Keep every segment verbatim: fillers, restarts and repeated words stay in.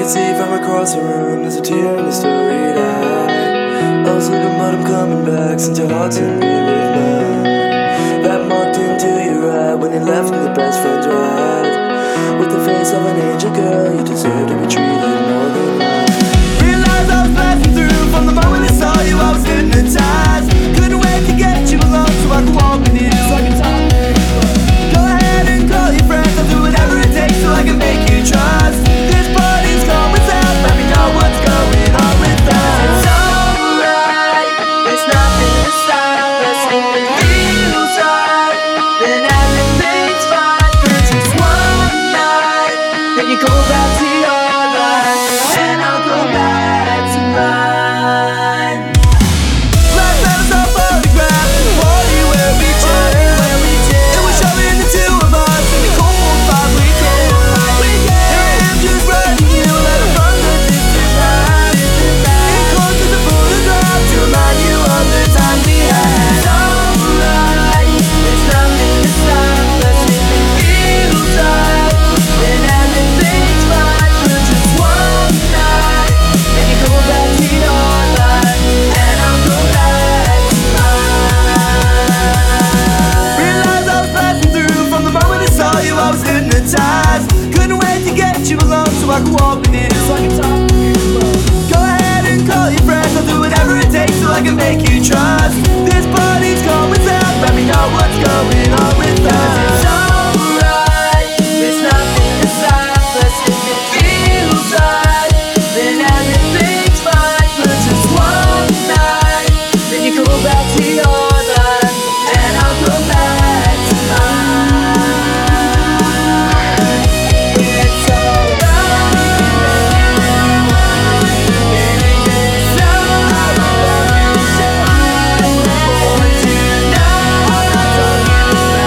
can see from across the room there's a tear in the storied eye. I was looking but I'm coming back since your heart's in me with mine. That marked into your eye when you left me the best friend's ride. With the face of an angel girl, you deserve to be treated more than right. Realized I was passing through from the moment I saw you, I was hypnotized. Couldn't wait to get you alone so I could walk with you, so I can talk to you. Go ahead and call your friends, I'll do whatever it takes so I can make you trust. This party's going south, let me know what's going on with us. It's alright, there's nothing to stop us. If it feels right, then everything's fine. For just one night, then you go back to your life, and I'll go back to mine. Like letters on photographs, the party where we chill. It was showing the two of us in the cold five weekend. Here I am just writing you a letter from the distant past. Enclosed with a photograph to remind you of the time we had. It's alright, there's nothing to stop us. If it feels right, then everything's fine. For just one night, then you go back to your life, and I'll go back to mine. Realized I was passing through from the moment I saw you, I was hypnotized. Couldn't wait to get you alone so I could walk with you, so I can talk to you. Go ahead and call your friends, I'll do whatever it takes so I can make you trust. This party's going south, let me know what's going on with us. It's alright, there's nothing to stop us. If it feels right, then everything's fine. For just one night, then you go back to your life, and I'll go back to mine. It's alright, it's alright. For tonight, I'm talking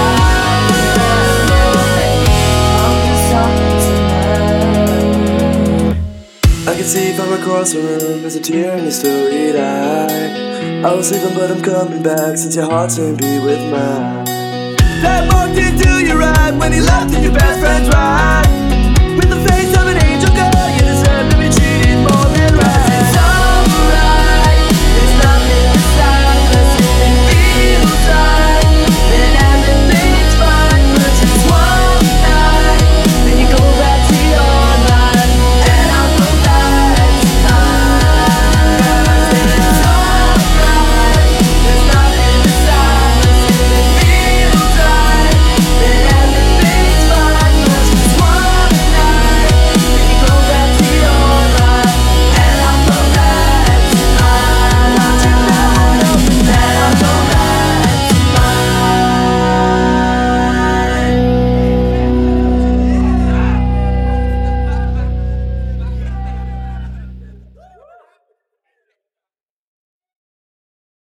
about. I can see from across the room there's a tear in your storied eye. I was sleeping but I'm coming back since your heart's in be with mine. That marked into your eye when you left in your best friend's ride.